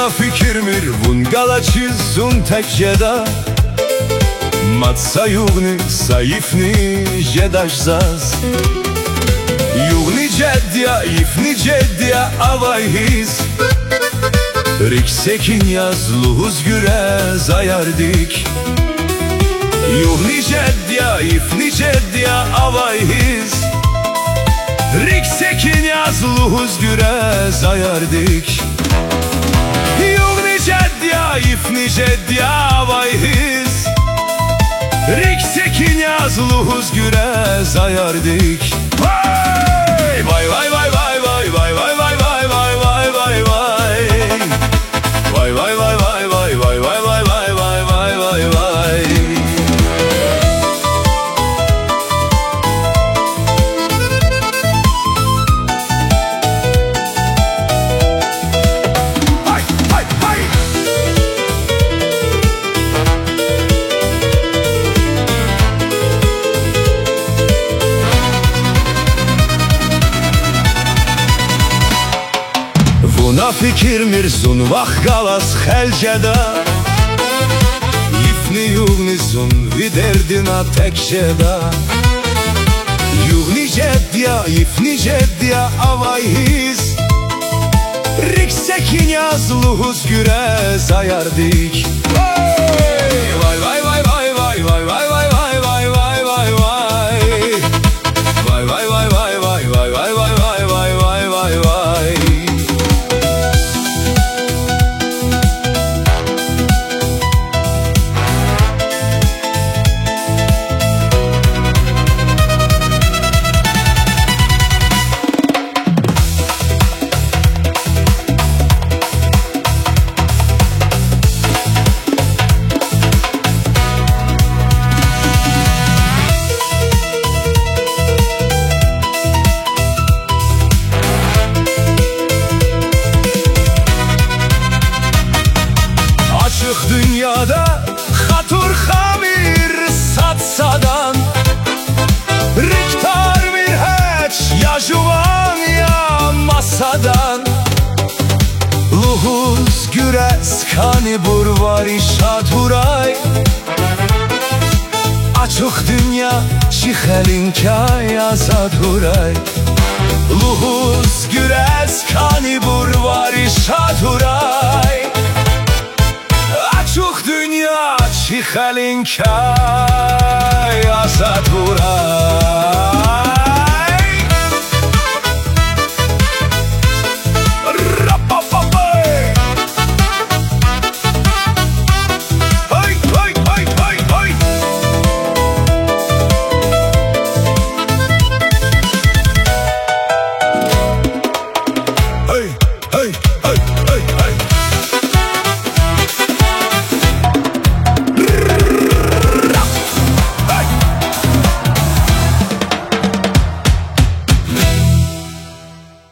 Vuna fikirmir vun galači zun tekjeda Matsa jugni saifni jedaš zaz Jugni jedja ifni jedja avayhiz Riksekin yazluhuz güre zayardik Jugni jedja ifni jedja avayhiz Riksekin yazluhuz güre zayardik Jugni jedja ifni jedja avayhiz Riksekin yazluhuz güre zayardik Vay vay vay vay vay vay vay vay vay vay vay vay vay Vay vay vay vay vay vay vay vay vay vay vay vay vay Vuna fikirmir zun vah galas helceda Ifni jugni zun viderdina tekşeda Jugni jedja, ifni jedja avayhiz Riksekin yazluhuz güre zayardik Vay vay vay vay vay vay vay vay vay vay vay vay vay Vay vay vay vay vay vay vay vay vay vay vay vay vay Dünyada hatur hamir satsadan Riktar bir heç ya juvan ya masadan Luhuz güres kani burvari şadhuray Açık dünya çihelinka azadhuray Luhuz güres kani burvari şadhuray Açık dünya çihelinka azadhuray Hey, hey, hey, hey, hey.